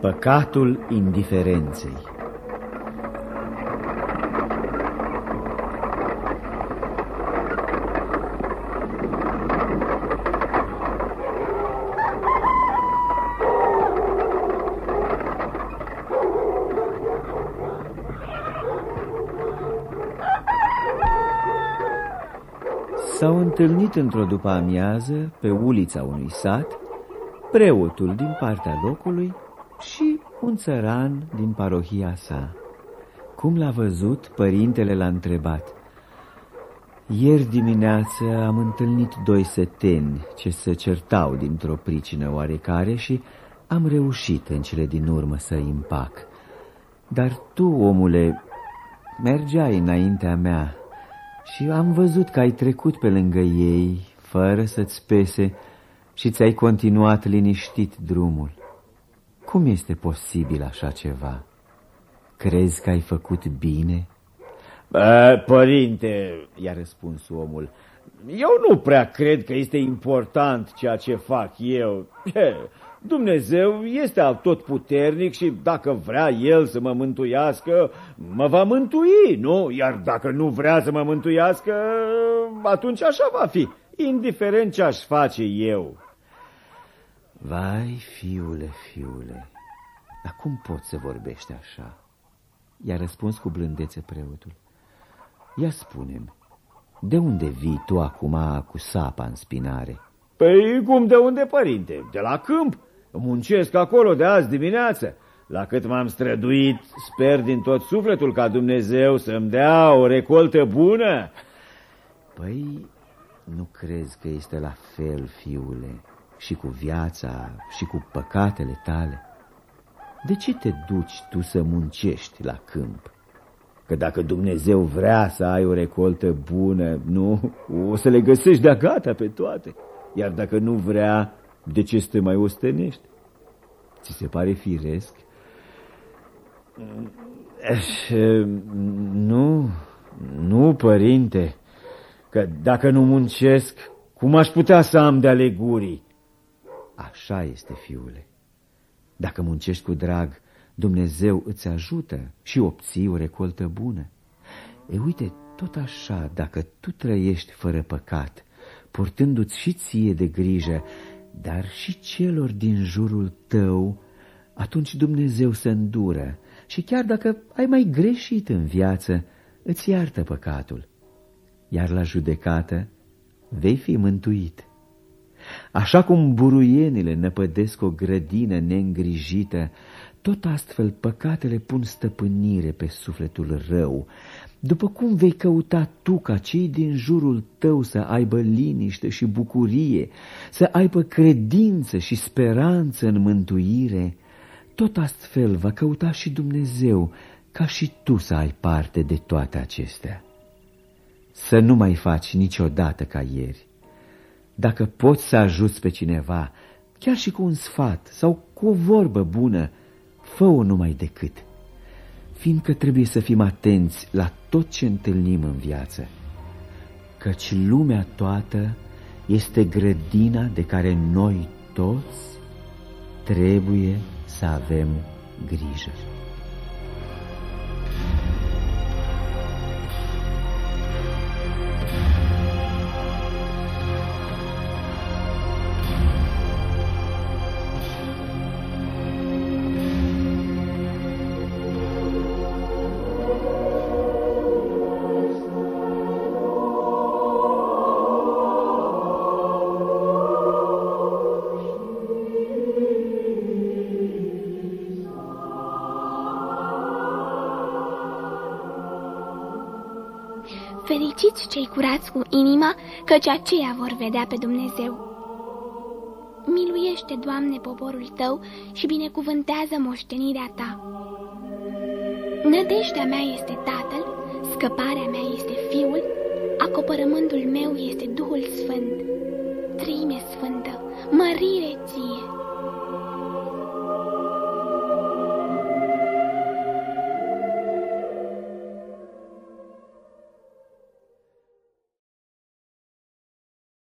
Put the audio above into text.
Păcatul indiferenței. S-au întâlnit într-o după-amiază pe ulița unui sat preotul din partea locului și un țăran din parohia sa. Cum l-a văzut, părintele l-a întrebat: ieri dimineață am întâlnit doi seteni ce se certau dintr-o pricină oarecare și am reușit în cele din urmă să-i împac. Dar tu, omule, mergeai înaintea mea și am văzut că ai trecut pe lângă ei fără să-ți pese și ți-ai continuat liniștit drumul. Cum este posibil așa ceva? Crezi că ai făcut bine? Părinte, i-a răspuns omul, eu nu prea cred că este important ceea ce fac eu. Dumnezeu este atotputernic și dacă vrea El să mă mântuiască, mă va mântui, nu? Iar dacă nu vrea să mă mântuiască, atunci așa va fi, indiferent ce aș face eu. Vai, fiule, dar cum poți să vorbești așa? I-a răspuns cu blândețe preotul. Ia spune-mi, de unde vii tu acum cu sapa în spinare? Păi cum de unde, părinte? De la câmp. Muncesc acolo de azi dimineață. La cât m-am străduit, sper din tot sufletul ca Dumnezeu să-mi dea o recoltă bună. Păi, nu crezi că este la fel, fiule, și cu viața și cu păcatele tale? De ce te duci tu să muncești la câmp? Că dacă Dumnezeu vrea să ai o recoltă bună, nu, o să le găsești de-a gata pe toate. Iar dacă nu vrea, de ce să te mai ostenești? Ți se pare firesc? Nu, părinte, că dacă nu muncesc, cum aș putea să am de ale gurii? Așa este, fiule. Dacă muncești cu drag, Dumnezeu îți ajută și obții o recoltă bună. Uite, tot așa, dacă tu trăiești fără păcat, purtându-ți și ție de grijă, dar și celor din jurul tău, atunci Dumnezeu se îndură și chiar dacă ai mai greșit în viață, îți iartă păcatul. Iar la judecată vei fi mântuit. Așa cum buruienile năpădesc o grădină neîngrijită, tot astfel păcatele pun stăpânire pe sufletul rău. După cum vei căuta tu ca cei din jurul tău să aibă liniște și bucurie, să aibă credință și speranță în mântuire, tot astfel va căuta și Dumnezeu ca și tu să ai parte de toate acestea. Să nu mai faci niciodată ca ieri. Dacă poți să ajuți pe cineva, chiar și cu un sfat sau cu o vorbă bună, fă-o numai decât, fiindcă trebuie să fim atenți la tot ce întâlnim în viață, căci lumea toată este grădina de care noi toți trebuie să avem grijă. Fericiți cei curați cu inima, căci aceia vor vedea pe Dumnezeu. Miluiește, Doamne, poporul Tău și binecuvântează moștenirea Ta. Nădejdea mea este Tatăl, scăparea mea este Fiul, acopărământul meu este Duhul Sfânt.